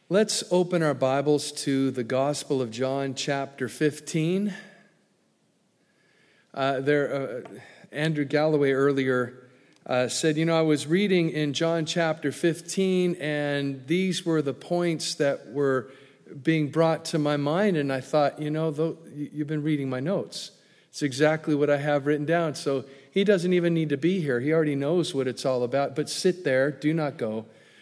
Let's open our Bibles to the Gospel of John, chapter 15. Andrew Galloway earlier said, I was reading in John chapter 15, and these were the points that were being brought to my mind, and I thought, you've been reading my notes. It's exactly what I have written down, so he doesn't even need to be here. He already knows what it's all about, but sit there, do not go.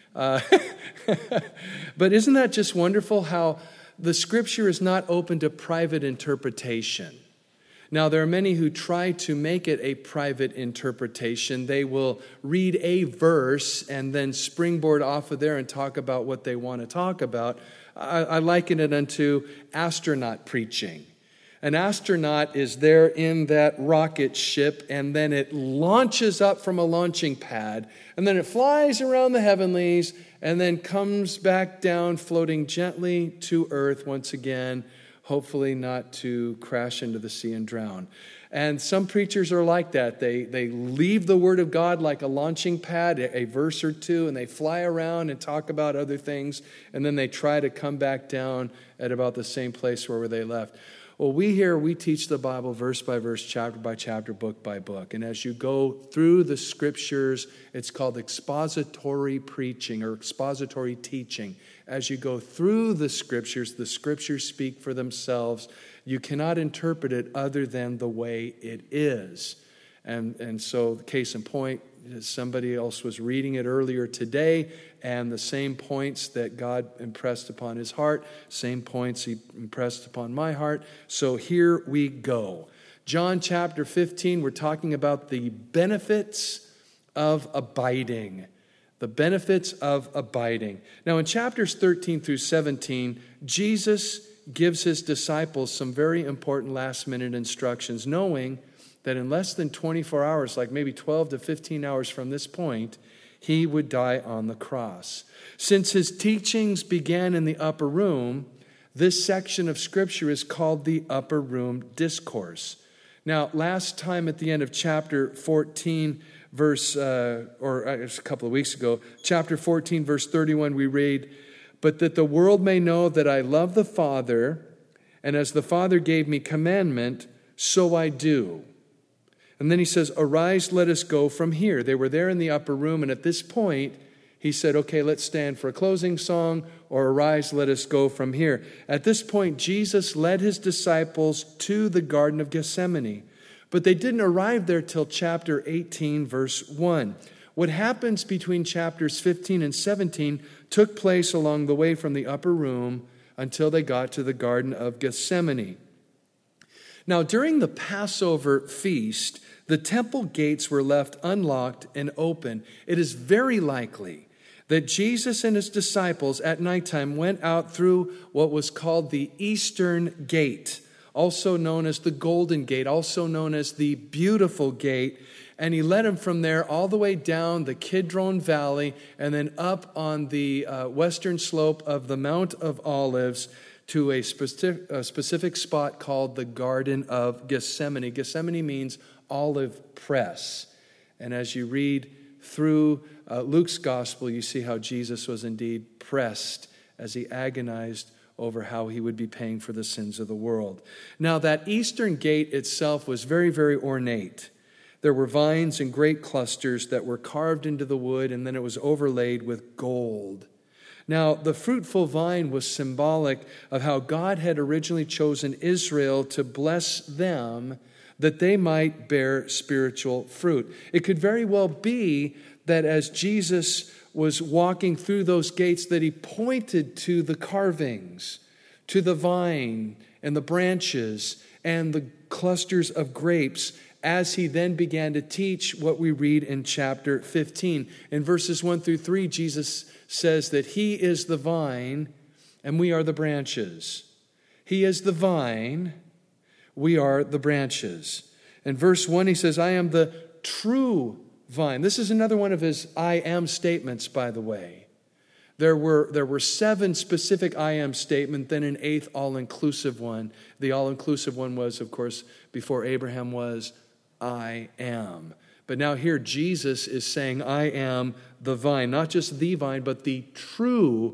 But isn't that just wonderful how the Scripture is not open to private interpretation? Now, there are many who try to make it a private interpretation. They will read a verse and then springboard off of there and talk about what they want to talk about. I liken it unto astronaut preaching. An astronaut is there in that rocket ship, and then it launches up from a launching pad, and then it flies around the heavenlies, and then comes back down, floating gently to earth once again, hopefully not to crash into the sea and drown. And some preachers are like that. They leave the Word of God like a launching pad, a verse or two, and they fly around and talk about other things, and then they try to come back down at about the same place where they left. Well, we teach the Bible verse by verse, chapter by chapter, book by book. And as you go through the Scriptures, it's called expository preaching or expository teaching. As you go through the Scriptures speak for themselves. You cannot interpret it other than the way it is. And so, case in point, somebody else was reading it earlier today, and the same points that God impressed upon his heart, same points he impressed upon my heart. So here we go. John chapter 15, we're talking about the benefits of abiding. The benefits of abiding. Now in chapters 13 through 17, Jesus gives his disciples some very important last-minute instructions, knowing that in less than 24 hours, like maybe 12 to 15 hours from this point, he would die on the cross. Since his teachings began in the upper room, this section of Scripture is called the Upper Room Discourse. Now, last time at the end of chapter 14, a couple of weeks ago, chapter 14, verse 31, we read, "But that the world may know that I love the Father, and as the Father gave me commandment, so I do." And then he says, "Arise, let us go from here." They were there in the upper room, and at this point, he said, okay, let's stand for a closing song, or arise, let us go from here. At this point, Jesus led his disciples to the Garden of Gethsemane, but they didn't arrive there till chapter 18, verse 1. What happens between chapters 15 and 17 took place along the way from the upper room until they got to the Garden of Gethsemane. Now, during the Passover feast, the temple gates were left unlocked and open. It is very likely that Jesus and his disciples at nighttime went out through what was called the Eastern Gate, also known as the Golden Gate, also known as the Beautiful Gate. And he led them from there all the way down the Kidron Valley and then up on the western slope of the Mount of Olives to a specific spot called the Garden of Gethsemane. Gethsemane means olive press. And as you read through Luke's gospel, you see how Jesus was indeed pressed as he agonized over how he would be paying for the sins of the world. Now, that eastern gate itself was very, very ornate. There were vines and grape clusters that were carved into the wood, and then it was overlaid with gold. Now, the fruitful vine was symbolic of how God had originally chosen Israel to bless them that they might bear spiritual fruit. It could very well be that as Jesus was walking through those gates that he pointed to the carvings, to the vine and the branches and the clusters of grapes as he then began to teach what we read in chapter 15. In verses 1 through 3, Jesus says that he is the vine and we are the branches. He is the vine, we are the branches. In verse 1, he says, I am the true vine. This is another one of his I am statements, by the way. There were 7 specific I am statements, then an 8th all-inclusive one. The all-inclusive one was, of course, before Abraham was, I am. But now here Jesus is saying, I am the vine. Not just the vine, but the true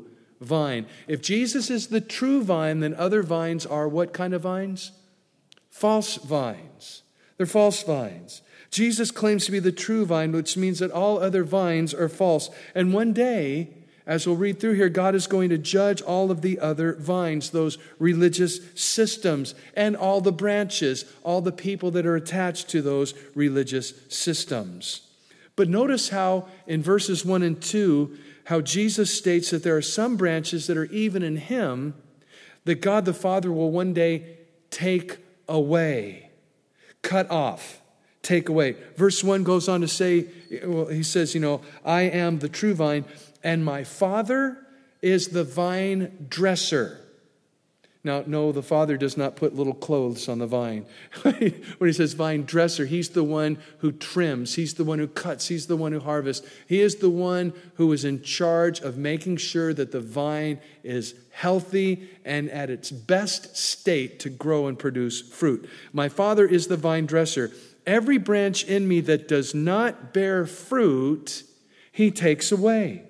vine. If Jesus is the true vine, then other vines are what kind of vines? False vines. They're false vines. Jesus claims to be the true vine, which means that all other vines are false. And one day, as we'll read through here, God is going to judge all of the other vines, those religious systems, and all the branches, all the people that are attached to those religious systems. But notice how in verses 1 and 2, how Jesus states that there are some branches that are even in him that God the Father will one day take away, cut off. Take away. Verse 1 goes on to say, well, he says, I am the true vine, and my Father is the vine dresser. Now, no, the Father does not put little clothes on the vine. When he says vine dresser, he's the one who trims. He's the one who cuts. He's the one who harvests. He is the one who is in charge of making sure that the vine is healthy and at its best state to grow and produce fruit. My Father is the vine dresser. Every branch in me that does not bear fruit, he takes away.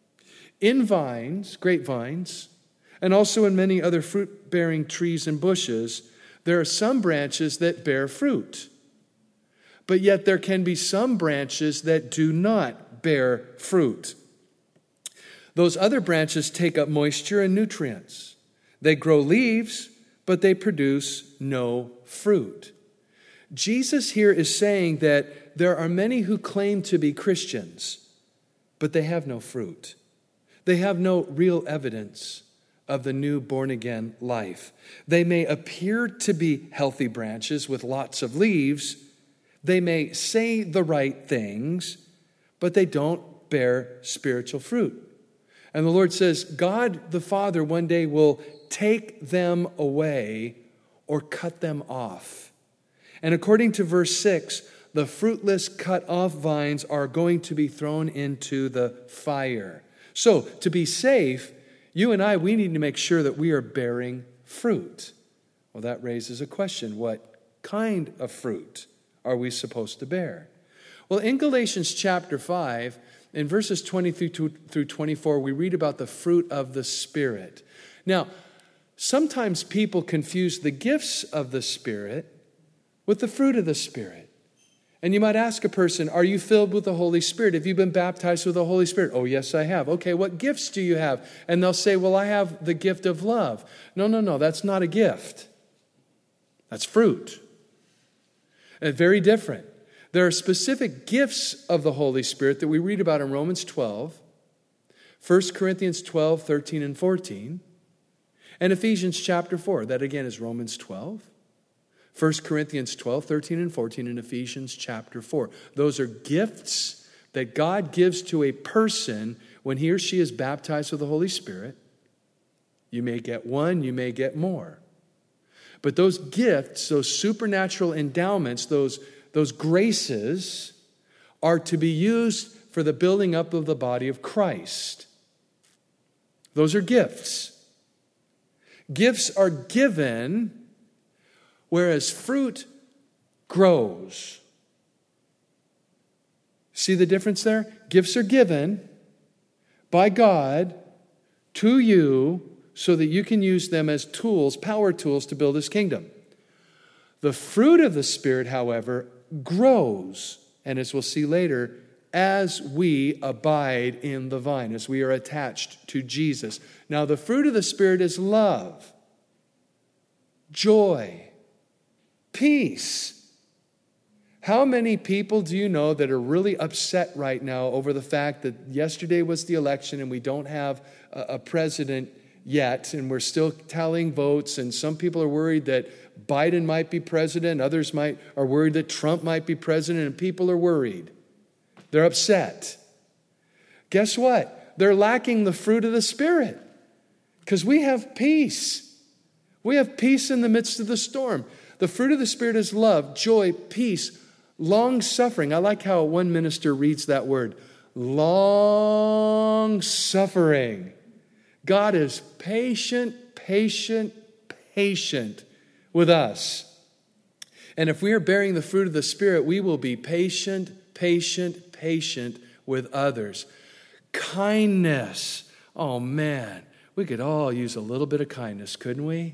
In vines, grapevines, and also in many other fruit-bearing trees and bushes, there are some branches that bear fruit. But yet there can be some branches that do not bear fruit. Those other branches take up moisture and nutrients. They grow leaves, but they produce no fruit. Jesus here is saying that there are many who claim to be Christians, but they have no fruit. They have no real evidence of the new born-again life. They may appear to be healthy branches with lots of leaves. They may say the right things, but they don't bear spiritual fruit. And the Lord says, God the Father one day will take them away or cut them off. And according to verse 6, the fruitless cut off vines are going to be thrown into the fire. So, to be safe, you and I, we need to make sure that we are bearing fruit. Well, that raises a question. What kind of fruit are we supposed to bear? Well, in Galatians chapter 5, in verses 20 through 24, we read about the fruit of the Spirit. Now, sometimes people confuse the gifts of the Spirit with the fruit of the Spirit. And you might ask a person, are you filled with the Holy Spirit? Have you been baptized with the Holy Spirit? Oh, yes, I have. Okay, what gifts do you have? And they'll say, well, I have the gift of love. No, that's not a gift. That's fruit. And very different. There are specific gifts of the Holy Spirit that we read about in Romans 12, 1 Corinthians 12, 13, and 14, and Ephesians chapter 4. That again is Romans 12, 1 Corinthians 12, 13, and 14, and Ephesians chapter 4. Those are gifts that God gives to a person when he or she is baptized with the Holy Spirit. You may get one, you may get more. But those gifts, those supernatural endowments, those graces are to be used for the building up of the body of Christ. Those are gifts. Gifts are given, whereas fruit grows. See the difference there? Gifts are given by God to you so that you can use them as tools, power tools to build His kingdom. The fruit of the Spirit, however, grows, and as we'll see later, as we abide in the vine, as we are attached to Jesus. Now, the fruit of the Spirit is love, joy, peace. How many people do you know that are really upset right now over the fact that yesterday was the election and we don't have a president yet, and we're still tallying votes, and some people are worried that Biden might be president, others are worried that Trump might be president, and people are worried. They're upset. Guess what? They're lacking the fruit of the Spirit, because we have peace. We have peace in the midst of the storm. The fruit of the Spirit is love, joy, peace, long-suffering. I like how one minister reads that word, long-suffering. God is patient with us. And if we are bearing the fruit of the Spirit, we will be patient with others. Kindness. Oh man, we could all use a little bit of kindness, couldn't we?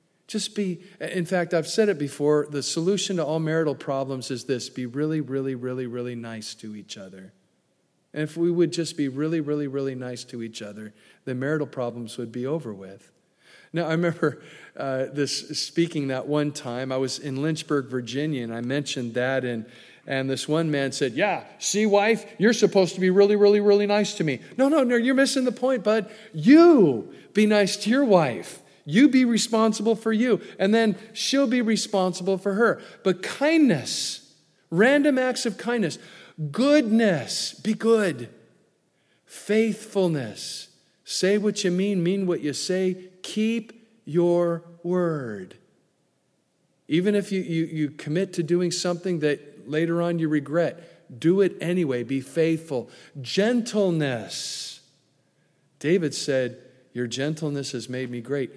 In fact, I've said it before, the solution to all marital problems is this: be really, really, really, really nice to each other. And if we would just be really, really, really nice to each other, then marital problems would be over with. Now, I remember speaking that one time. I was in Lynchburg, Virginia, and I mentioned that, and this one man said, "Yeah, see, wife, you're supposed to be really, really, really nice to me." No, you're missing the point, bud. You be nice to your wife. You be responsible for you, and then she'll be responsible for her. But kindness, random acts of kindness, goodness, be good. Faithfulness, say what you mean what you say. Keep your word. Even if you commit to doing something that later on you regret, do it anyway. Be faithful. Gentleness. David said, "Your gentleness has made me great."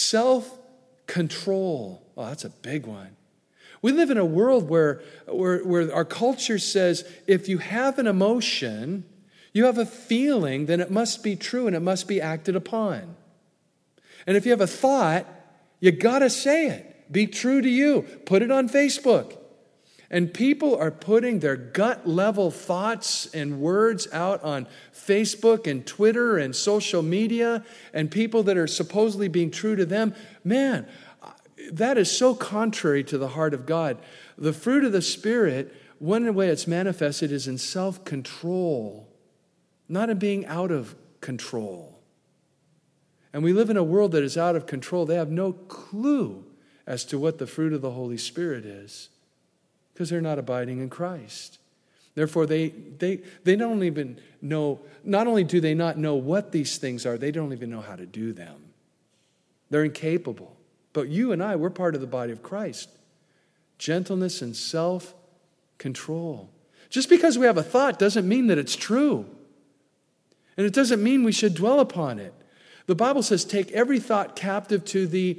Self-control. Oh, that's a big one. We live in a world where our culture says if you have an emotion, you have a feeling, then it must be true and it must be acted upon. And if you have a thought, you got to say it. Be true to you. Put it on Facebook. And people are putting their gut-level thoughts and words out on Facebook and Twitter and social media, and people that are supposedly being true to them. Man, that is so contrary to the heart of God. The fruit of the Spirit, one way it's manifested is in self-control, not in being out of control. And we live in a world that is out of control. They have no clue as to what the fruit of the Holy Spirit is because they're not abiding in Christ. Therefore, they don't even know, not only do they not know what these things are, they don't even know how to do them. They're incapable. But you and I, we're part of the body of Christ. Gentleness and self-control. Just because we have a thought doesn't mean that it's true. And it doesn't mean we should dwell upon it. The Bible says, take every thought captive to the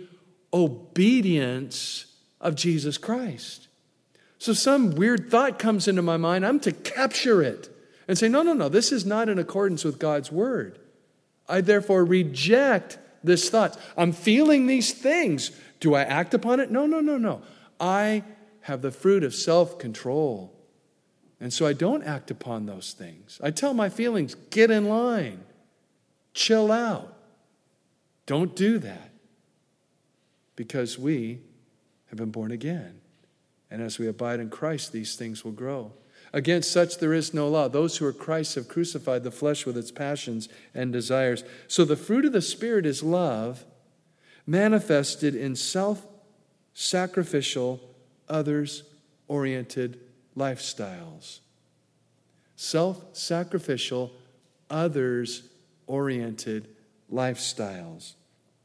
obedience of Jesus Christ. So some weird thought comes into my mind, I'm to capture it and say, no, this is not in accordance with God's word. I therefore reject this thought. I'm feeling these things. Do I act upon it? No. I have the fruit of self-control. And so I don't act upon those things. I tell my feelings, get in line. Chill out. Don't do that. Because we have been born again. And as we abide in Christ, these things will grow. Against such there is no law. Those who are Christ have crucified the flesh with its passions and desires. So the fruit of the Spirit is love, manifested in self-sacrificial, others-oriented lifestyles. Self-sacrificial, others-oriented lifestyles.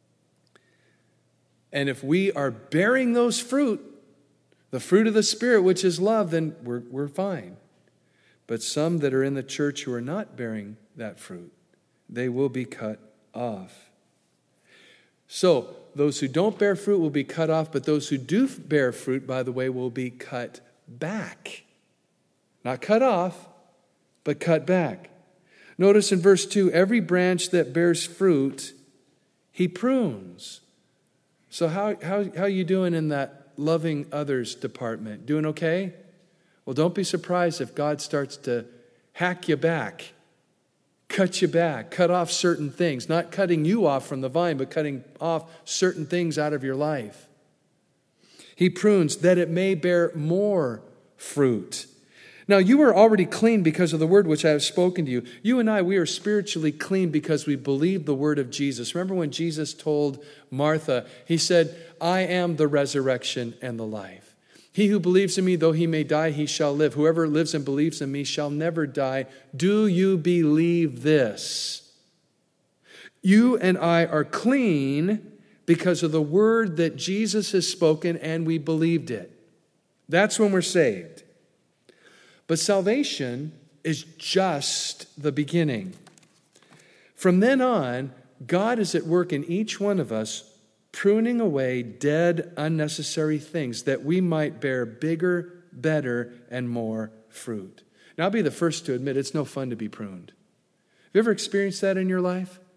And if we are bearing those fruit, the fruit of the Spirit, which is love, then we're fine. But some that are in the church who are not bearing that fruit, they will be cut off. So, those who don't bear fruit will be cut off, but those who do bear fruit, by the way, will be cut back. Not cut off, but cut back. Notice in verse 2, every branch that bears fruit, he prunes. So how you doing in that loving others department? Doing okay? Well, don't be surprised if God starts to hack you back, cut you back, cut off certain things. Not cutting you off from the vine, but cutting off certain things out of your life. He prunes that it may bear more fruit. Now, you are already clean because of the word which I have spoken to you. You and I, we are spiritually clean because we believe the word of Jesus. Remember when Jesus told Martha, he said, I am the resurrection and the life. He who believes in me, though he may die, he shall live. Whoever lives and believes in me shall never die. Do you believe this? You and I are clean because of the word that Jesus has spoken, and we believed it. That's when we're saved. But salvation is just the beginning. From then on, God is at work in each one of us, pruning away dead, unnecessary things that we might bear bigger, better, and more fruit. Now, I'll be the first to admit it's no fun to be pruned. Have you ever experienced that in your life?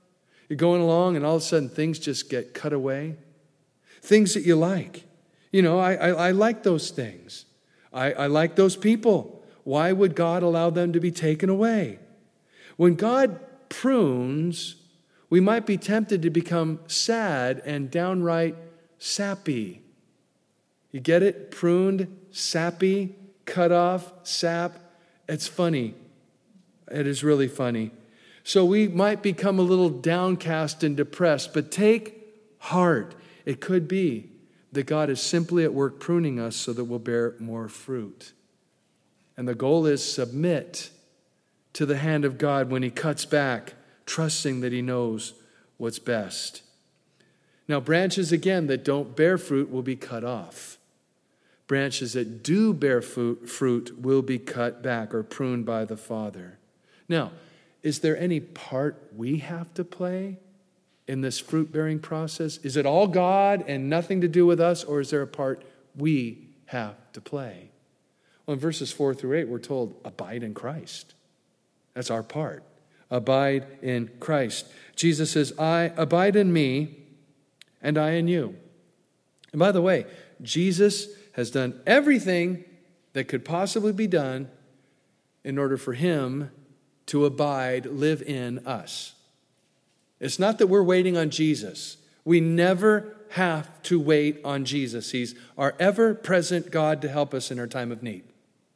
You're going along and all of a sudden things just get cut away. Things that you like. I like those things. I like those people. Why would God allow them to be taken away? When God prunes, we might be tempted to become sad and downright sappy. You get it? Pruned, sappy, cut off, sap. It's funny. It is really funny. So we might become a little downcast and depressed, but take heart. It could be that God is simply at work pruning us so that we'll bear more fruit. And the goal is submit to the hand of God when He cuts back, trusting that He knows what's best. Now, branches, again, that don't bear fruit will be cut off. Branches that do bear fruit will be cut back or pruned by the Father. Now, is there any part we have to play in this fruit-bearing process? Is it all God and nothing to do with us, or is there a part we have to play? Well, in verses 4 through 8, we're told, abide in Christ. That's our part. Abide in Christ. Jesus says, I abide in me, and I in you. And by the way, Jesus has done everything that could possibly be done in order for Him to abide, live in us. It's not that we're waiting on Jesus. We never have to wait on Jesus. He's our ever-present God to help us in our time of need.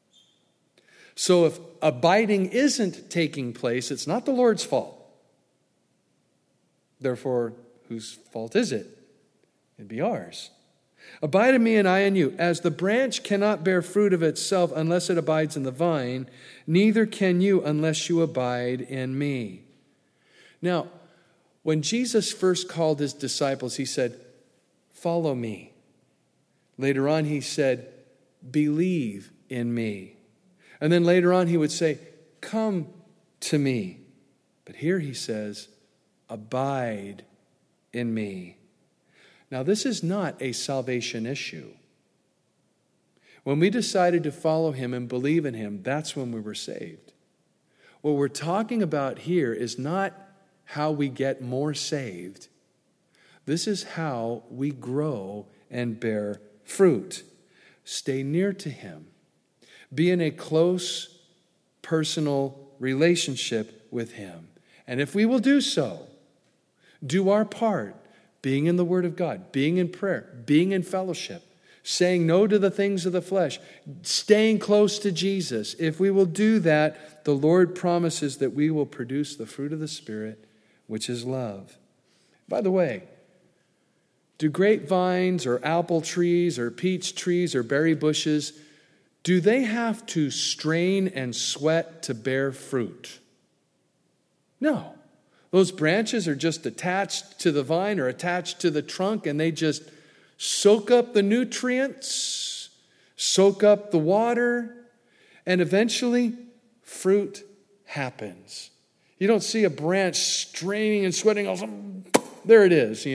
So if abiding isn't taking place, it's not the Lord's fault. Therefore, whose fault is it? It'd be ours. Abide in me and I in you. As the branch cannot bear fruit of itself unless it abides in the vine, neither can you unless you abide in me. Now, when Jesus first called His disciples, He said, follow me. Later on, He said, believe in me. And then later on, He would say, come to me. But here He says, abide in me. Now, this is not a salvation issue. When we decided to follow Him and believe in Him, that's when we were saved. What we're talking about here is not how we get more saved. This is how we grow and bear fruit. Stay near to Him. Be in a close, personal relationship with Him. And if we will do so, do our part, being in the Word of God, being in prayer, being in fellowship, saying no to the things of the flesh, staying close to Jesus. If we will do that, the Lord promises that we will produce the fruit of the Spirit, which is love. By the way, do grapevines or apple trees or peach trees or berry bushes, do they have to strain and sweat to bear fruit? No. Those branches are just attached to the vine or attached to the trunk, and they just soak up the nutrients, soak up the water, and eventually fruit happens. You don't see a branch straining and sweating, all there it is,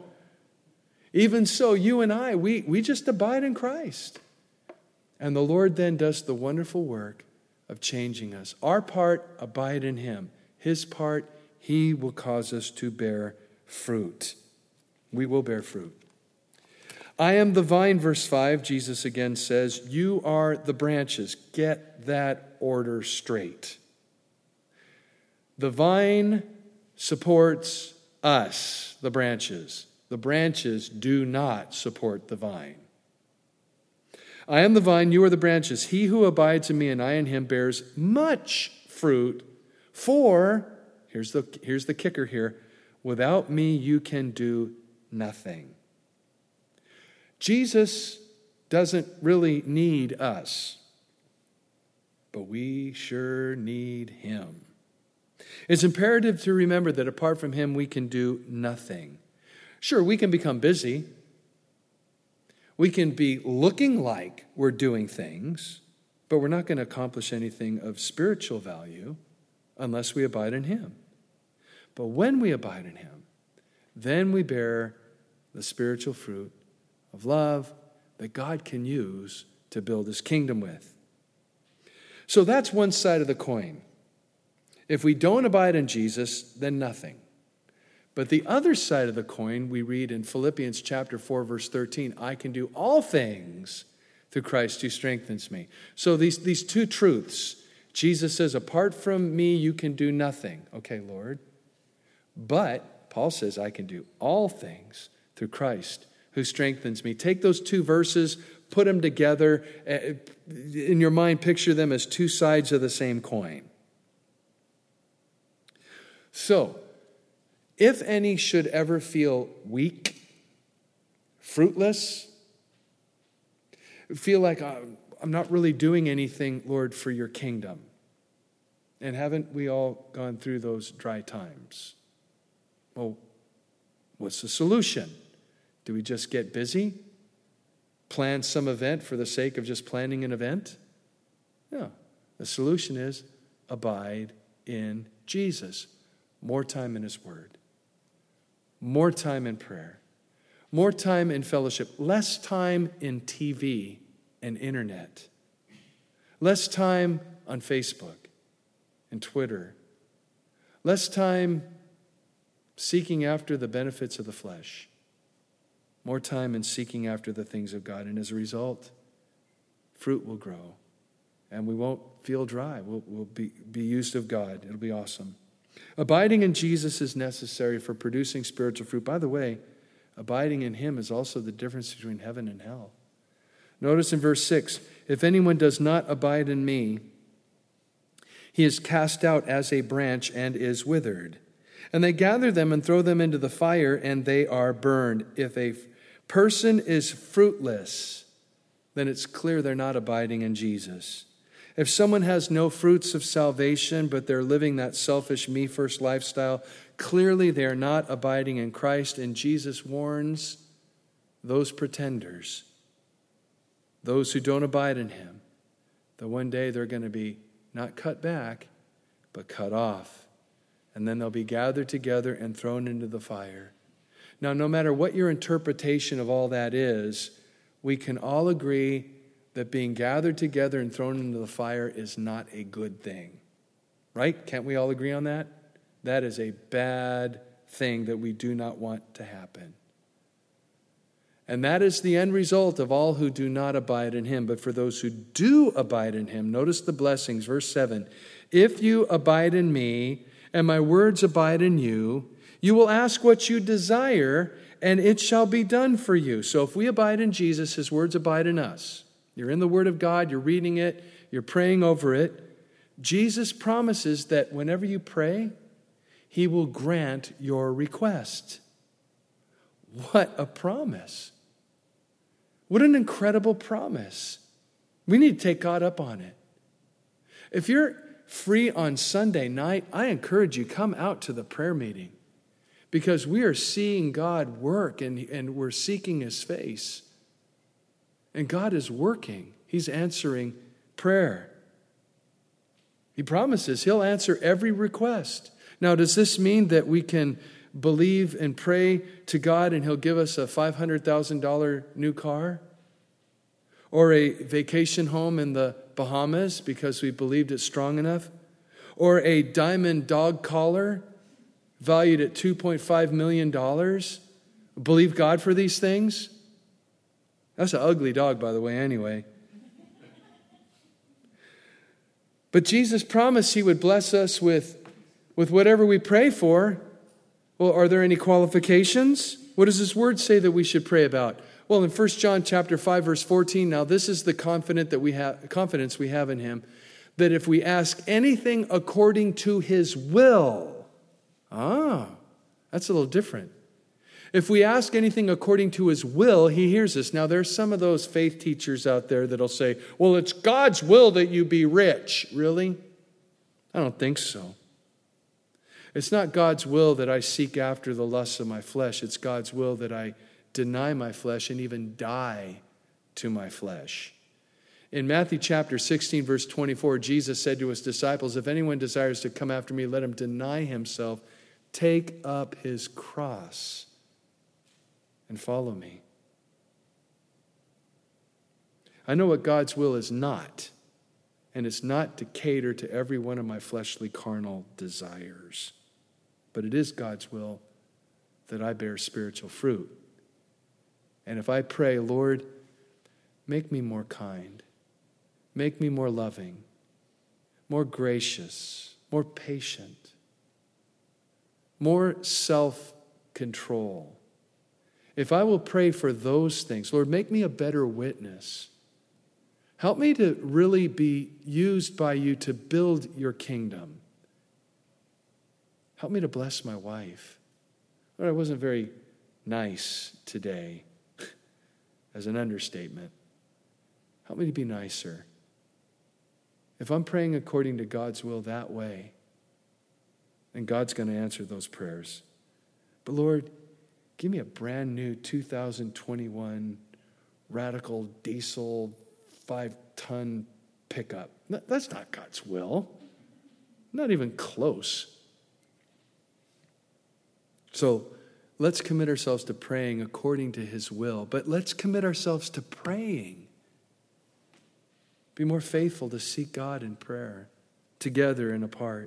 Even so, you and I, we just abide in Christ. And the Lord then does the wonderful work of changing us. Our part, abide in Him. His part, He will cause us to bear fruit. We will bear fruit. I am the vine, verse 5, Jesus again says, you are the branches. Get that order straight. The vine supports us, the branches. The branches do not support the vine. I am the vine, you are the branches. He who abides in me and I in him bears much fruit, for, here's the kicker here, without me you can do nothing. Jesus doesn't really need us, but we sure need Him. It's imperative to remember that apart from Him we can do nothing. Sure, we can become busy. We can be looking like we're doing things, but we're not going to accomplish anything of spiritual value unless we abide in Him. But when we abide in Him, then we bear the spiritual fruit of love that God can use to build His kingdom with. So that's one side of the coin. If we don't abide in Jesus, then nothing. But the other side of the coin, we read in Philippians chapter 4, verse 13, I can do all things through Christ who strengthens me. So these two truths, Jesus says, apart from me, you can do nothing. Okay, Lord. But Paul says, I can do all things through Christ who strengthens me. Take those two verses, put them together. In your mind, picture them as two sides of the same coin. So, if any should ever feel weak, fruitless, feel like I'm not really doing anything, Lord, for your kingdom. And haven't we all gone through those dry times? Well, what's the solution? Do we just get busy? Plan some event for the sake of just planning an event? No. The solution is abide in Jesus. More time in His Word. More time in prayer. More time in fellowship. Less time in TV and internet. Less time on Facebook and Twitter. Less time seeking after the benefits of the flesh. More time in seeking after the things of God. And as a result, fruit will grow. And we won't feel dry. We'll be used of God. It'll be awesome. Abiding in Jesus is necessary for producing spiritual fruit. By the way, abiding in Him is also the difference between heaven and hell. Notice in verse 6, if anyone does not abide in me, he is cast out as a branch and is withered. And they gather them and throw them into the fire, and they are burned. If a person is fruitless, then it's clear they're not abiding in Jesus. If someone has no fruits of salvation, but they're living that selfish me-first lifestyle, clearly they are not abiding in Christ. And Jesus warns those pretenders, those who don't abide in Him, that one day they're going to be not cut back, but cut off. And then they'll be gathered together and thrown into the fire. Now, no matter what your interpretation of all that is, we can all agree that being gathered together and thrown into the fire is not a good thing. Right? Can't we all agree on that? That is a bad thing that we do not want to happen. And that is the end result of all who do not abide in Him. But for those who do abide in Him, notice the blessings. Verse 7, if you abide in me and my words abide in you, you will ask what you desire and it shall be done for you. So if we abide in Jesus, His words abide in us. You're in the Word of God, you're reading it, you're praying over it. Jesus promises that whenever you pray, He will grant your request. What a promise. What an incredible promise. We need to take God up on it. If you're free on Sunday night, I encourage you, come out to the prayer meeting because we are seeing God work and we're seeking His face. And God is working. He's answering prayer. He promises He'll answer every request. Now, does this mean that we can believe and pray to God and He'll give us a $500,000 new car? Or a vacation home in the Bahamas because we believed it strong enough? Or a diamond dog collar valued at $2.5 million? Believe God for these things? That's an ugly dog, by the way, anyway. But Jesus promised He would bless us with whatever we pray for. Well, are there any qualifications? What does His Word say that we should pray about? Well, in 1 John chapter 5, verse 14, now this is the confidence we have in Him, that if we ask anything according to His will, that's a little different. If we ask anything according to His will, He hears us. Now, there's some of those faith teachers out there that'll say, well, it's God's will that you be rich. Really? I don't think so. It's not God's will that I seek after the lusts of my flesh. It's God's will that I deny my flesh and even die to my flesh. In Matthew chapter 16, verse 24, Jesus said to His disciples, if anyone desires to come after me, let him deny himself, take up his cross, and follow me. I know what God's will is not, and it's not to cater to every one of my fleshly carnal desires. But it is God's will that I bear spiritual fruit. And if I pray, Lord, make me more kind, make me more loving, more gracious, more patient, more self-control. If I will pray for those things, Lord, make me a better witness. Help me to really be used by you to build your kingdom. Help me to bless my wife. Lord, I wasn't very nice today, as an understatement. Help me to be nicer. If I'm praying according to God's will that way, then God's going to answer those prayers. But Lord, give me a brand new 2021 radical diesel 5-ton pickup. That's not God's will. Not even close. So let's commit ourselves to praying according to his will, but let's commit ourselves to praying. Be more faithful to seek God in prayer, together and apart.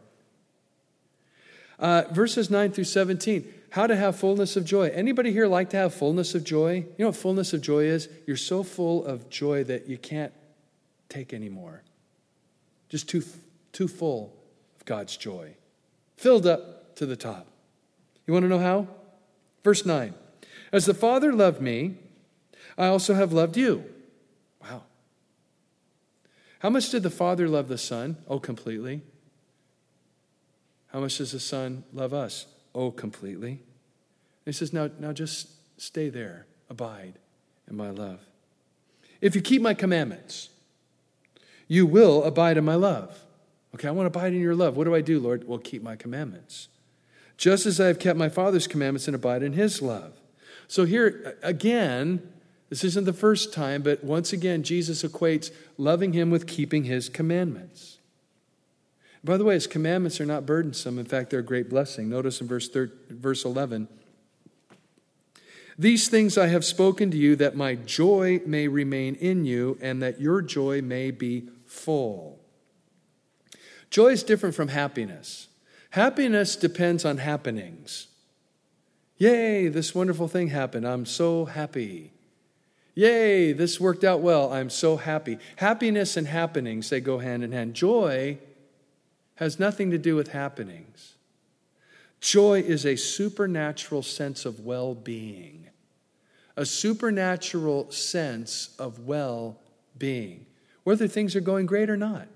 Verses 9 through 17, how to have fullness of joy. Anybody here like to have fullness of joy? You know what fullness of joy is? You're so full of joy that you can't take any more. Just too full of God's joy. Filled up to the top. You want to know how? Verse 9. As the Father loved me, I also have loved you. Wow. How much did the Father love the Son? Oh, completely. How much does the Son love us? Oh, completely. And he says, now just stay there. Abide in my love. If you keep my commandments, you will abide in my love. Okay, I want to abide in your love. What do I do, Lord? Well, keep my commandments. Just as I have kept my Father's commandments and abide in his love. So here, again, this isn't the first time, but once again, Jesus equates loving him with keeping his commandments. By the way, his commandments are not burdensome. In fact, they're a great blessing. Notice in verse 11, these things I have spoken to you that my joy may remain in you and that your joy may be full. Joy is different from happiness. Happiness depends on happenings. Yay, this wonderful thing happened. I'm so happy. Yay, this worked out well. I'm so happy. Happiness and happenings, they go hand in hand. Joy has nothing to do with happenings. Joy is a supernatural sense of well-being. A supernatural sense of well-being, whether things are going great or not.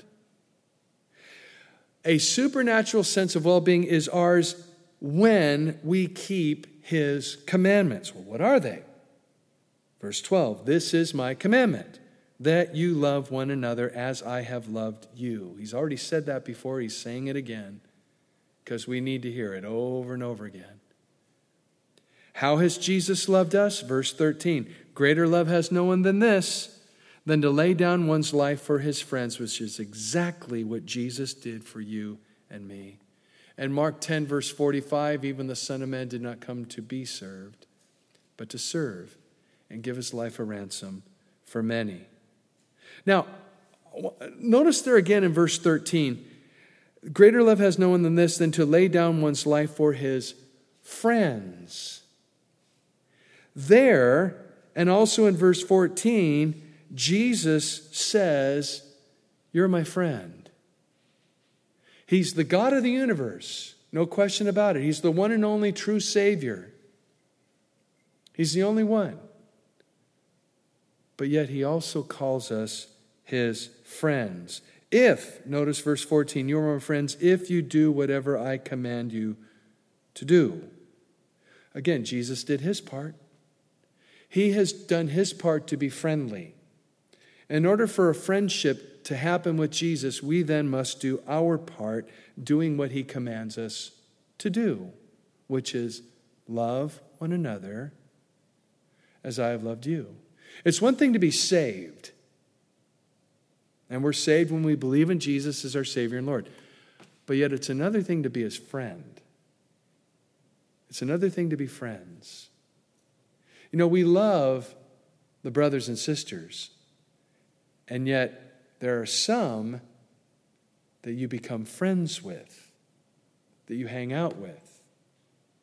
A supernatural sense of well-being is ours when we keep his commandments. Well, what are they? Verse 12, this is my commandment, that you love one another as I have loved you. He's already said that before. He's saying it again because we need to hear it over and over again. How has Jesus loved us? Verse 13, greater love has no one than this, than to lay down one's life for his friends, which is exactly what Jesus did for you and me. And Mark 10, verse 45, even the Son of Man did not come to be served, but to serve and give his life a ransom for many. Now, notice there again in verse 13, greater love has no one than this, than to lay down one's life for his friends. There, and also in verse 14, Jesus says, you're my friend. He's the God of the universe, no question about it. He's the one and only true Savior. He's the only one. But yet he also calls us his friends. If, notice verse 14, you are my friends if you do whatever I command you to do. Again, Jesus did his part. He has done his part to be friendly. In order for a friendship to happen with Jesus, we then must do our part, doing what he commands us to do, which is love one another as I have loved you. It's one thing to be saved, and we're saved when we believe in Jesus as our Savior and Lord. But yet it's another thing to be his friend. It's another thing to be friends. You know, we love the brothers and sisters, and yet there are some that you become friends with, that you hang out with.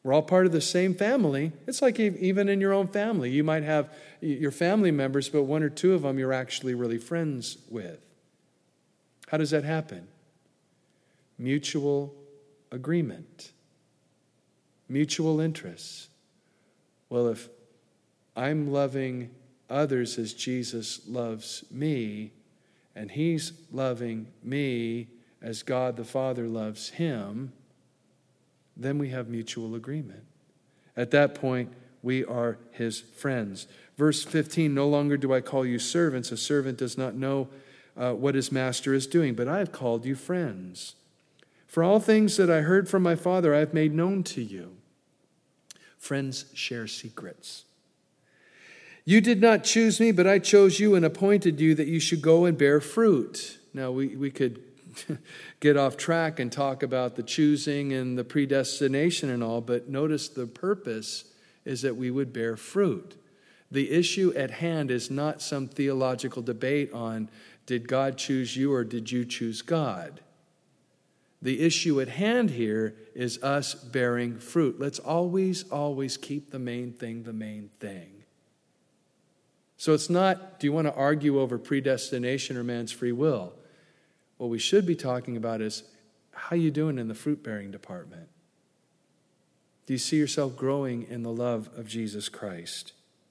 We're all part of the same family. It's like even in your own family. You might have your family members, but one or two of them you're actually really friends with. How does that happen? Mutual agreement. Mutual interests. Well, if I'm loving others as Jesus loves me, and he's loving me as God the Father loves him, then we have mutual agreement. At that point, we are his friends. Verse 15, no longer do I call you servants. A servant does not know what his master is doing, but I have called you friends. For all things that I heard from my Father, I have made known to you. Friends share secrets. You did not choose me, but I chose you and appointed you that you should go and bear fruit. Now, we could get off track and talk about the choosing and the predestination and all, but notice the purpose is that we would bear fruit. The issue at hand is not some theological debate on did God choose you or did you choose God? The issue at hand here is us bearing fruit. Let's always keep the main thing the main thing. So it's not, do you want to argue over predestination or man's free will? What we should be talking about is, how you doing in the fruit-bearing department? Do you see yourself growing in the love of Jesus Christ?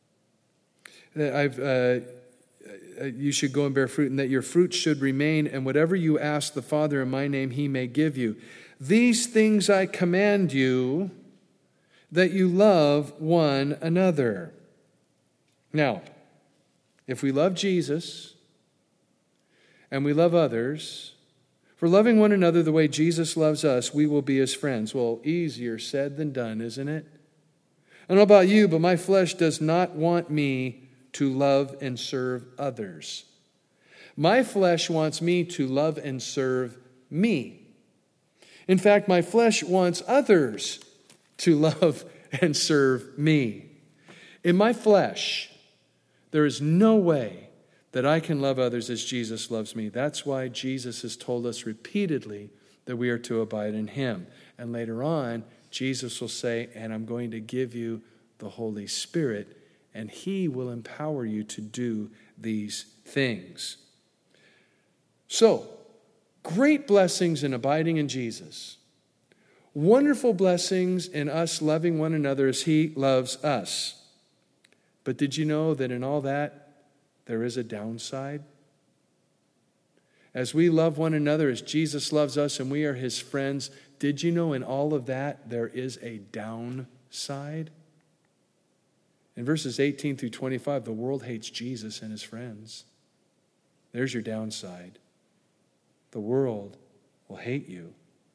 You should go and bear fruit, and that your fruit should remain, and whatever you ask the Father in my name, he may give you. These things I command you, that you love one another. Now, if we love Jesus and we love others, for loving one another the way Jesus loves us, we will be his friends. Well, easier said than done, isn't it? I don't know about you, but my flesh does not want me to love and serve others. My flesh wants me to love and serve me. In fact, my flesh wants others to love and serve me. In my flesh, there is no way that I can love others as Jesus loves me. That's why Jesus has told us repeatedly that we are to abide in him. And later on, Jesus will say, and I'm going to give you the Holy Spirit, and he will empower you to do these things. So, great blessings in abiding in Jesus. Wonderful blessings in us loving one another as he loves us. But did you know that in all that, there is a downside? As we love one another, as Jesus loves us and we are his friends, did you know in all of that, there is a downside? In verses 18 through 25, the world hates Jesus and his friends. There's your downside. The world will hate you.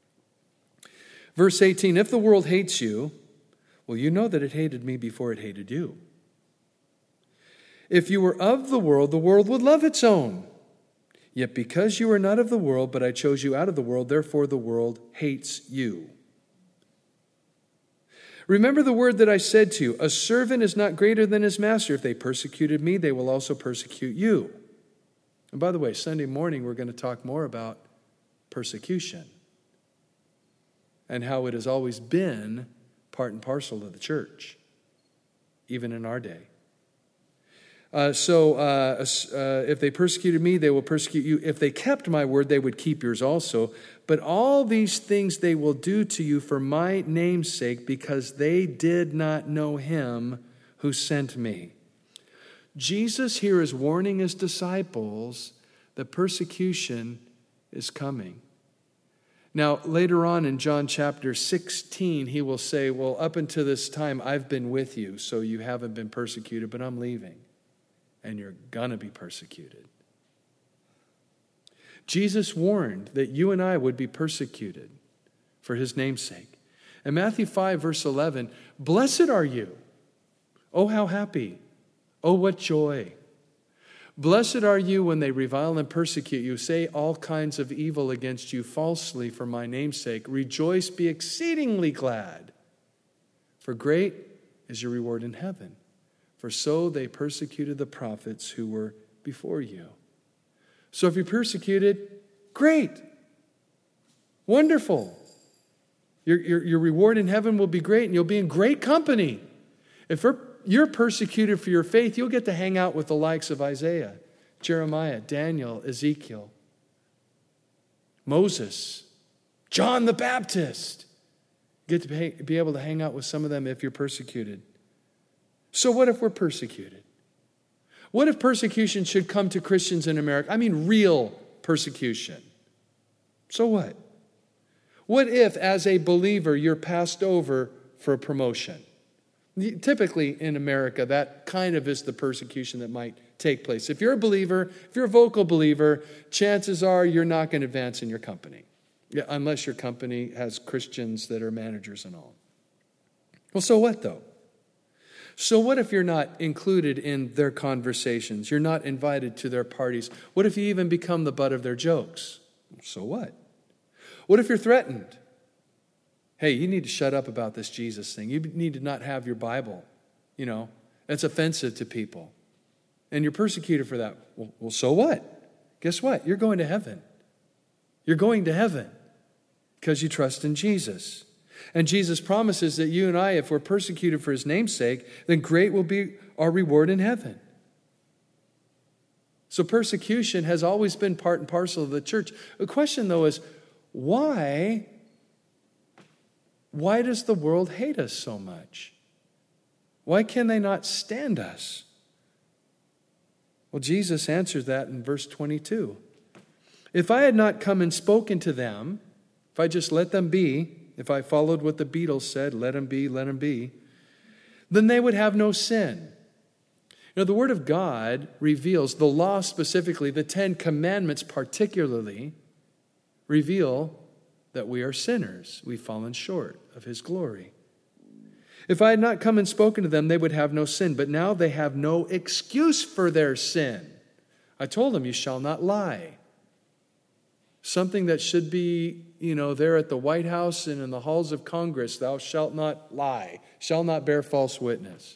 Verse 18, if the world hates you, well, you know that it hated me before it hated you. If you were of the world would love its own. Yet because you are not of the world, but I chose you out of the world, therefore the world hates you. Remember the word that I said to you, a servant is not greater than his master. If they persecuted me, they will also persecute you. And by the way, Sunday morning we're going to talk more about persecution and how it has always been part and parcel of the church, even in our day. If they persecuted me, they will persecute you. If they kept my word, they would keep yours also. But all these things they will do to you for my name's sake, because they did not know him who sent me. Jesus here is warning his disciples that persecution is coming. Now, later on in John chapter 16, he will say, well, up until this time, I've been with you, so you haven't been persecuted, but I'm leaving. And you're going to be persecuted. Jesus warned that you and I would be persecuted for his name's sake. In Matthew 5, verse 11, blessed are you. Oh, how happy. Oh, what joy. Blessed are you when they revile and persecute you, say all kinds of evil against you falsely for my name's sake. Rejoice, be exceedingly glad, for great is your reward in heaven. For so they persecuted the prophets who were before you. So if you're persecuted, great. Wonderful. Your reward in heaven will be great, and you'll be in great company. If you're persecuted for your faith, you'll get to hang out with the likes of Isaiah, Jeremiah, Daniel, Ezekiel, Moses, John the Baptist. You get to be able to hang out with some of them if you're persecuted. So what if we're persecuted? What if persecution should come to Christians in America? I mean real persecution. So what? What if, as a believer, you're passed over for a promotion? Typically in America, that kind of is the persecution that might take place. If you're a believer, if you're a vocal believer, chances are you're not going to advance in your company, unless your company has Christians that are managers and all. Well, so what though? So what if you're not included in their conversations? You're not invited to their parties. What if you even become the butt of their jokes? So what? What if you're threatened? Hey, you need to shut up about this Jesus thing. You need to not have your Bible. That's offensive to people. And you're persecuted for that. Well, so what? Guess what? You're going to heaven. You're going to heaven because you trust in Jesus. And Jesus promises that you and I, if we're persecuted for his name's sake, then great will be our reward in heaven. So persecution has always been part and parcel of the church. The question, though, is why does the world hate us so much? Why can they not stand us? Well, Jesus answers that in verse 22. If I had not come and spoken to them, if I just let them be, if I followed what the Beatles said, let them be, then they would have no sin. The Word of God reveals, the law specifically, the 10 Commandments particularly, reveal that we are sinners. We've fallen short of his glory. If I had not come and spoken to them, they would have no sin. But now they have no excuse for their sin. I told them, you shall not lie. Something that should be, there at the White House and in the halls of Congress. Thou shalt not lie, shall not bear false witness.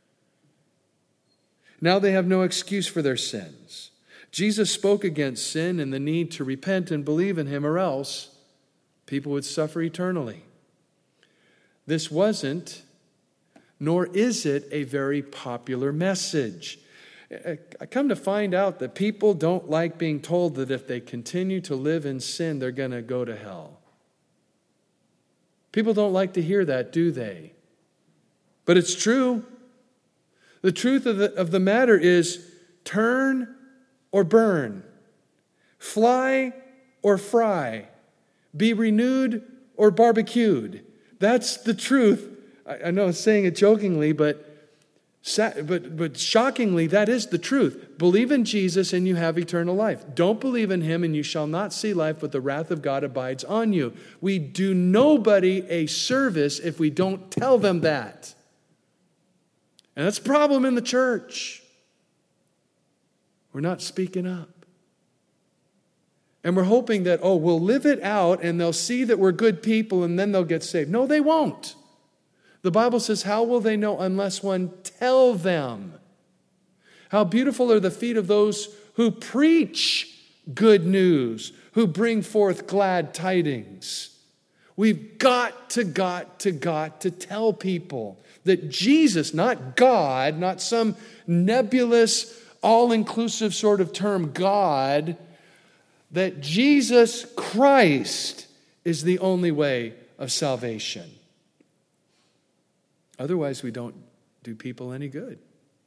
Now they have no excuse for their sins. Jesus spoke against sin and the need to repent and believe in him, or else people would suffer eternally. This wasn't, nor is it, a very popular message. I come to find out that people don't like being told that if they continue to live in sin, they're going to go to hell. People don't like to hear that, do they? But it's true. The truth of the matter is, turn or burn, fly or fry, be renewed or barbecued. That's the truth. I know I'm saying it jokingly, but shockingly, that is the truth. Believe in Jesus and you have eternal life. Don't believe in him and you shall not see life, but the wrath of God abides on you. We do nobody a service if we don't tell them that. And that's a problem in the church. We're not speaking up. And we're hoping that, we'll live it out and they'll see that we're good people and then they'll get saved. No, they won't. The Bible says, how will they know unless one tell them? How beautiful are the feet of those who preach good news, who bring forth glad tidings. We've got to tell people that Jesus, not God, not some nebulous, all-inclusive sort of term, God, that Jesus Christ is the only way of salvation. Otherwise, we don't do people any good.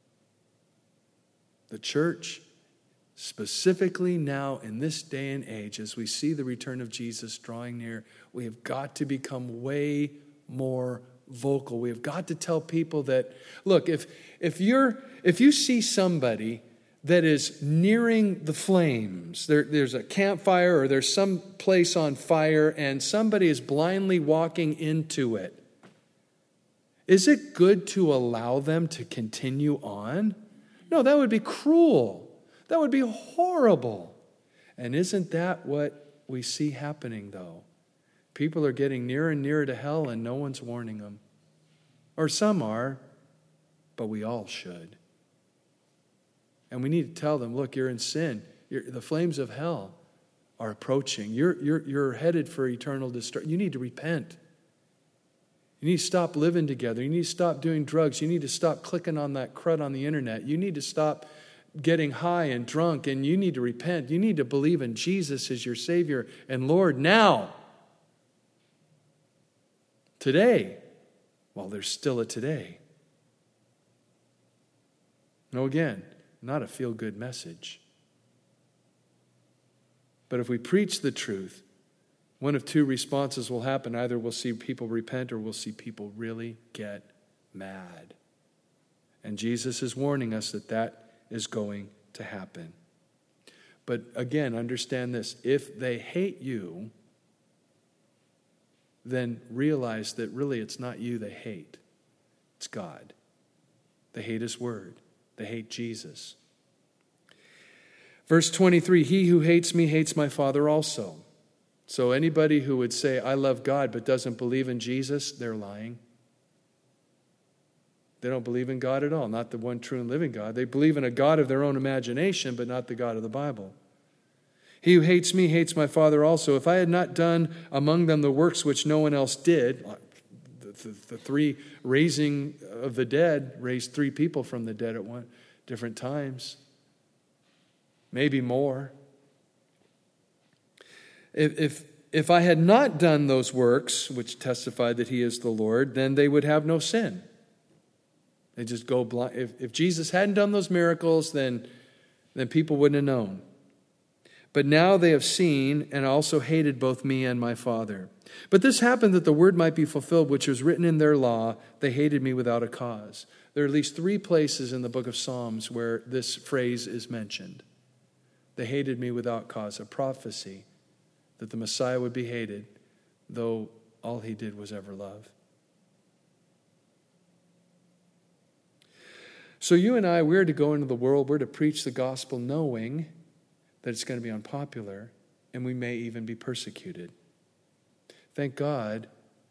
The church, specifically now in this day and age, as we see the return of Jesus drawing near, we have got to become way more vocal. We have got to tell people that, look, if you see somebody that is nearing the flames, there's a campfire or there's some place on fire and somebody is blindly walking into it, is it good to allow them to continue on? No, that would be cruel. That would be horrible. And isn't that what we see happening, though? People are getting nearer and nearer to hell and no one's warning them. Or some are, but we all should. And we need to tell them, look, you're in sin. The flames of hell are approaching. You're headed for eternal destruction. You need to repent. You need to stop living together. You need to stop doing drugs. You need to stop clicking on that crud on the internet. You need to stop getting high and drunk, and you need to repent. You need to believe in Jesus as your Savior and Lord now. Today. Well, there's still a today. No, again, not a feel-good message. But if we preach the truth, one of two responses will happen. Either we'll see people repent or we'll see people really get mad. And Jesus is warning us that that is going to happen. But again, understand this. If they hate you, then realize that really it's not you they hate. It's God. They hate His word. They hate Jesus. Verse 23, he who hates me hates my Father also. So anybody who would say, I love God, but doesn't believe in Jesus, they're lying. They don't believe in God at all, not the one true and living God. They believe in a God of their own imagination, but not the God of the Bible. He who hates me hates my Father also. If I had not done among them the works which no one else did, the three raising of the dead raised 3 people from the dead at different times, maybe more. If I had not done those works which testified that He is the Lord, then they would have no sin. They just go blind. If Jesus hadn't done those miracles, then people wouldn't have known. But now they have seen and also hated both me and my Father. But this happened that the word might be fulfilled, which was written in their law, they hated me without a cause. There are at least 3 places in the book of Psalms where this phrase is mentioned. They hated me without cause, a prophecy that the Messiah would be hated, though all He did was ever love. So you and I, we're to go into the world, we're to preach the gospel knowing that it's going to be unpopular, and we may even be persecuted. Thank God,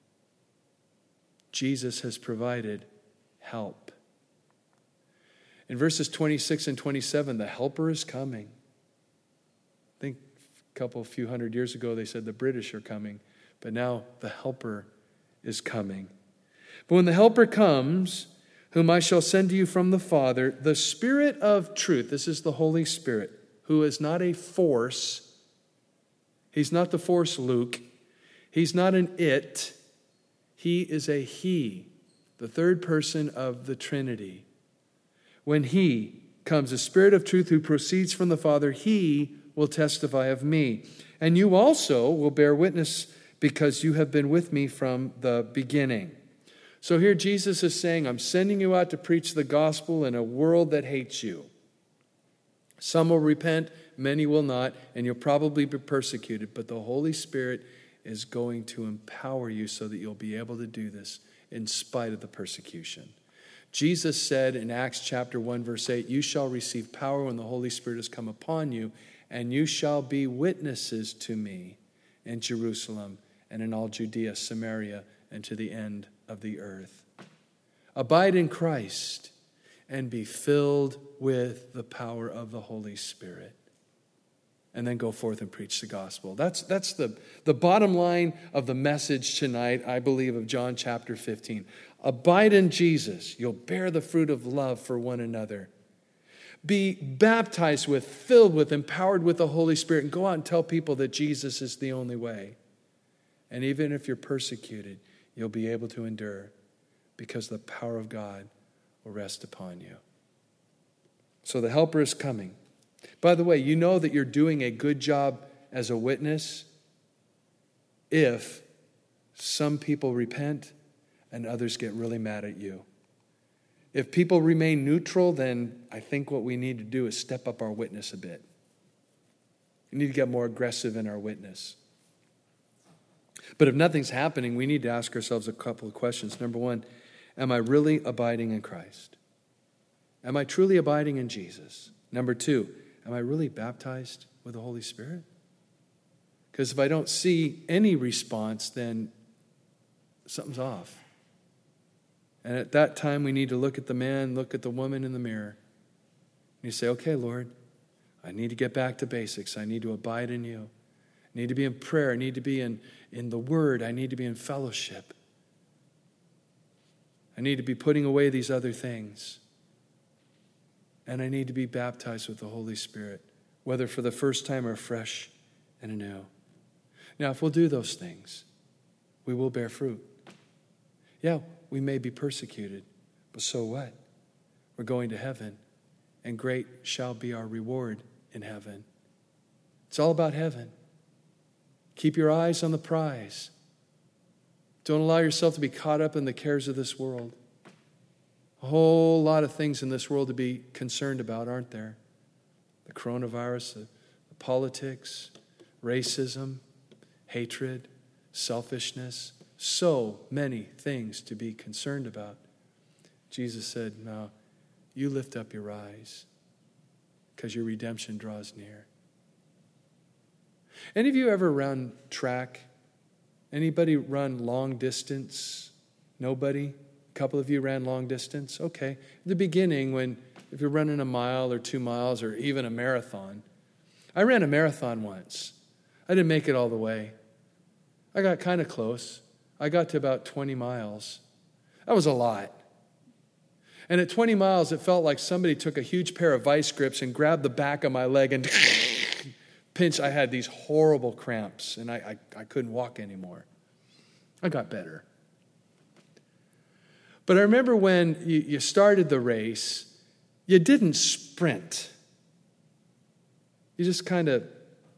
Jesus has provided help. In verses 26 and 27, the helper is coming. I think a few hundred years ago they said the British are coming, but now the helper is coming. But when the helper comes, whom I shall send to you from the Father, the Spirit of truth, this is the Holy Spirit, who is not a force. He's not the force, Luke. He's not an it. He is a He, the third person of the Trinity. When He comes, the Spirit of truth who proceeds from the Father, He will testify of me. And you also will bear witness because you have been with me from the beginning. So here Jesus is saying, I'm sending you out to preach the gospel in a world that hates you. Some will repent, many will not, and you'll probably be persecuted. But the Holy Spirit is going to empower you so that you'll be able to do this in spite of the persecution. Jesus said in Acts chapter 1, verse 8, you shall receive power when the Holy Spirit has come upon you, and you shall be witnesses to me in Jerusalem and in all Judea, Samaria, and to the end of the earth. Abide in Christ and be filled with the power of the Holy Spirit. And then go forth and preach the gospel. That's the bottom line of the message tonight, I believe, of John chapter 15. Abide in Jesus. You'll bear the fruit of love for one another. Be baptized with, filled with, empowered with the Holy Spirit, and go out and tell people that Jesus is the only way. And even if you're persecuted, you'll be able to endure because the power of God will rest upon you. So the helper is coming. By the way, you know that you're doing a good job as a witness if some people repent and others get really mad at you. If people remain neutral, then I think what we need to do is step up our witness a bit. We need to get more aggressive in our witness. But if nothing's happening, we need to ask ourselves a couple of questions. Number one, am I really abiding in Christ? Am I truly abiding in Jesus? Number two, am I really baptized with the Holy Spirit? Because if I don't see any response, then something's off. And at that time, we need to look at the man, look at the woman in the mirror. And you say, okay, Lord, I need to get back to basics. I need to abide in you. I need to be in prayer. I need to be in the Word. I need to be in fellowship. I need to be putting away these other things. And I need to be baptized with the Holy Spirit, whether for the first time or fresh and anew. Now, if we'll do those things, we will bear fruit. Yeah, we may be persecuted, but so what? We're going to heaven, and great shall be our reward in heaven. It's all about heaven. Keep your eyes on the prize. Don't allow yourself to be caught up in the cares of this world. A whole lot of things in this world to be concerned about, aren't there? The coronavirus, the politics, racism, hatred, selfishness. So many things to be concerned about. Jesus said, no, you lift up your eyes because your redemption draws near. Any of you ever run track? Anybody run long distance? Nobody? A couple of you ran long distance? Okay. In the beginning, if you're running a mile or 2 miles or even a marathon. I ran a marathon once. I didn't make it all the way. I got kind of close. I got to about 20 miles. That was a lot. And at 20 miles, it felt like somebody took a huge pair of vice grips and grabbed the back of my leg and pinched. I had these horrible cramps, and I couldn't walk anymore. I got better. But I remember when you started the race, you didn't sprint. You just kind of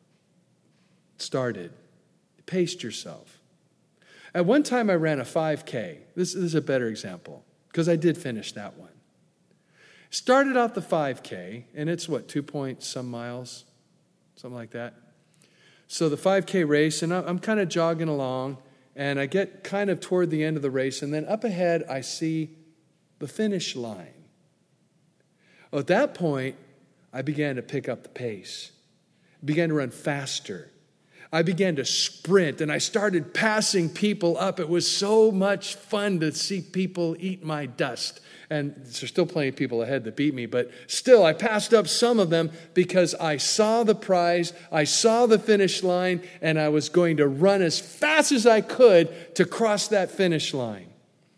started. You paced yourself. At one time, I ran a 5K. This is a better example, because I did finish that one. Started out the 5K, and it's 2 point some miles, something like that. So the 5K race, and I'm kind of jogging along, and I get kind of toward the end of the race, and then up ahead, I see the finish line. Well, at that point, I began to pick up the pace. I began to run faster. I began to sprint, and I started passing people up. It was so much fun to see people eat my dust. And there's still plenty of people ahead that beat me, but still, I passed up some of them because I saw the prize, I saw the finish line, and I was going to run as fast as I could to cross that finish line.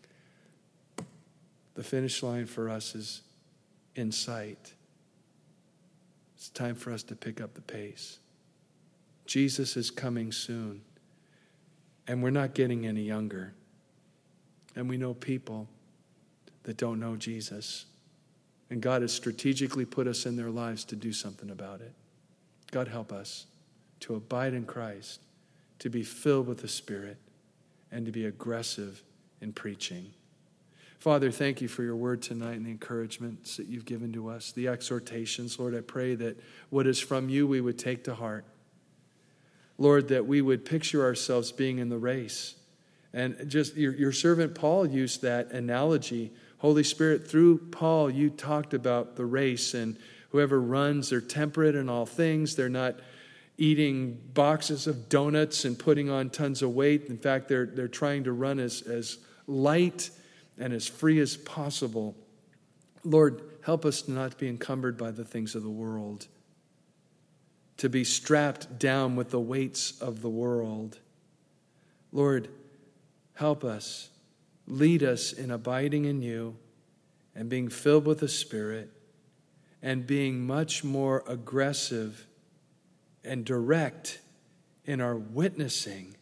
The finish line for us is in sight. It's time for us to pick up the pace. Jesus is coming soon, and we're not getting any younger. And we know people that don't know Jesus. And God has strategically put us in their lives to do something about it. God help us to abide in Christ, to be filled with the Spirit, and to be aggressive in preaching. Father, thank you for your word tonight and the encouragements that you've given to us, the exhortations. Lord, I pray that what is from you we would take to heart. Lord, that we would picture ourselves being in the race. And just your servant Paul used that analogy. Holy Spirit, through Paul, you talked about the race, and whoever runs, they're temperate in all things. They're not eating boxes of donuts and putting on tons of weight. In fact, they're trying to run as light and as free as possible. Lord, help us not to be encumbered by the things of the world, to be strapped down with the weights of the world. Lord, help us. Lead us in abiding in you and being filled with the Spirit and being much more aggressive and direct in our witnessing.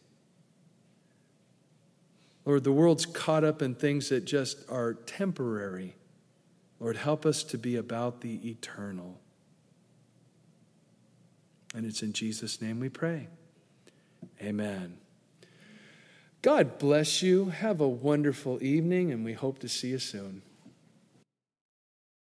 Lord, the world's caught up in things that just are temporary. Lord, help us to be about the eternal. And it's in Jesus' name we pray. Amen. God bless you. Have a wonderful evening, and we hope to see you soon.